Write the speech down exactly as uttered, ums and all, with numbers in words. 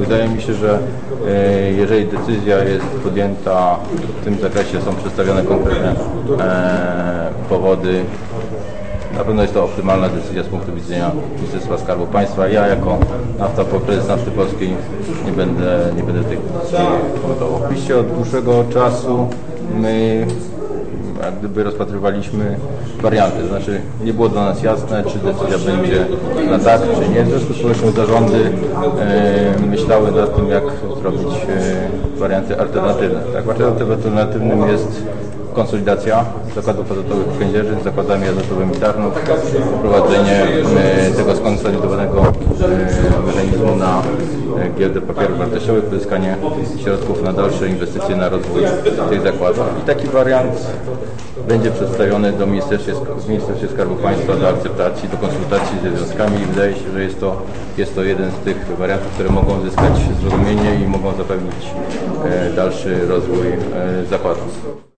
Wydaje mi się, że jeżeli decyzja jest podjęta w tym zakresie, są przedstawione konkretne powody, na pewno jest to optymalna decyzja z punktu widzenia Ministerstwa Skarbu Państwa. Ja jako nafta, prezes Nafty Polskiej nie będę, nie będę tych decyzji komentował. Oczywiście od dłuższego czasu my jak gdyby rozpatrywaliśmy warianty, to znaczy nie było dla nas jasne, czy decyzja będzie na tak, czy nie. W związku z powyższym zarządy e, myślały nad tym, jak zrobić e, warianty alternatywne. Tak, wariantem alternatywnym jest konsolidacja zakładów azotowych w Kędzierzy z zakładami azotowymi Tarnów, wprowadzenie e, tego skonsolidowanego e, mechanizmu na e, giełdę papierów wartościowych, pozyskanie środków na dalsze inwestycje na rozwój tych zakładów. I taki wariant będzie przedstawiony do Ministerstwa, w Ministerstwie Skarbu Państwa do akceptacji, do konsultacji ze związkami i wydaje się, że jest to, jest to jeden z tych wariantów, które mogą zyskać zrozumienie i mogą zapewnić e, dalszy rozwój e, zakładów.